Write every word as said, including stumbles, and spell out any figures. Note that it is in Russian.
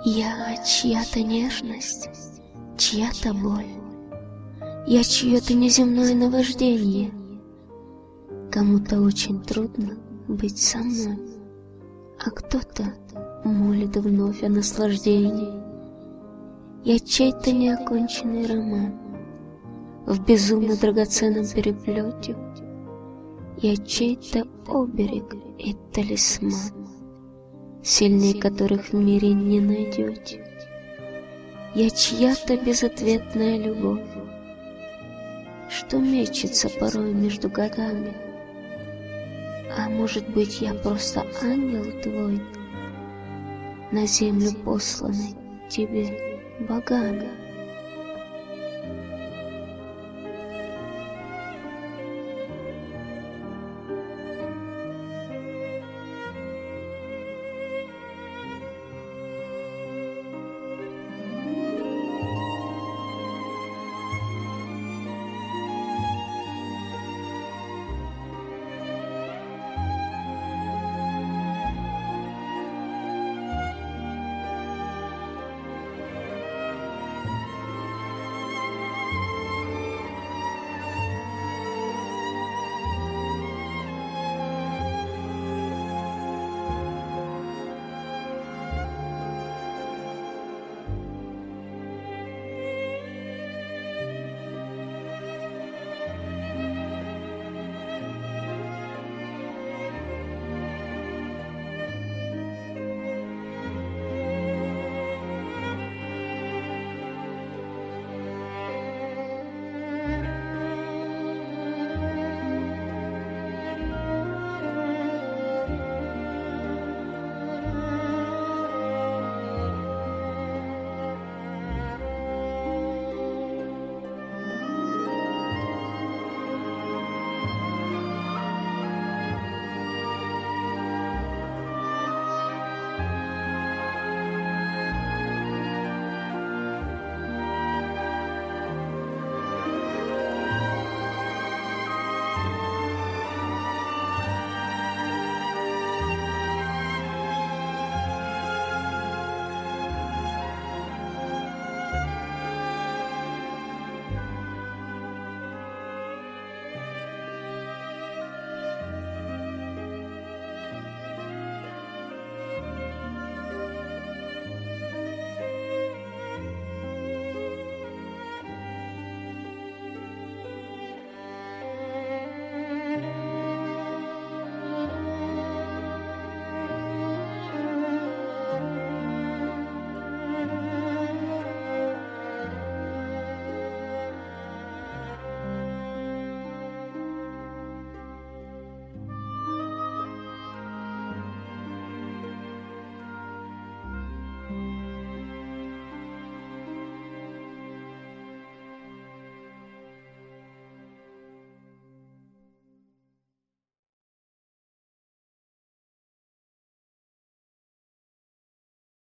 Я чья-то нежность, чья-то боль. Я чье-то неземное наваждение. Кому-то очень трудно быть со мной, а кто-то молит вновь о наслаждении. Я чей-то неоконченный роман в безумно драгоценном переплете. Я чей-то оберег и талисман, сильнее которых в мире не найдете. Я чья-то безответная любовь, что мечется порой между годами. А может быть, я просто ангел твой, на землю посланный тебе богами.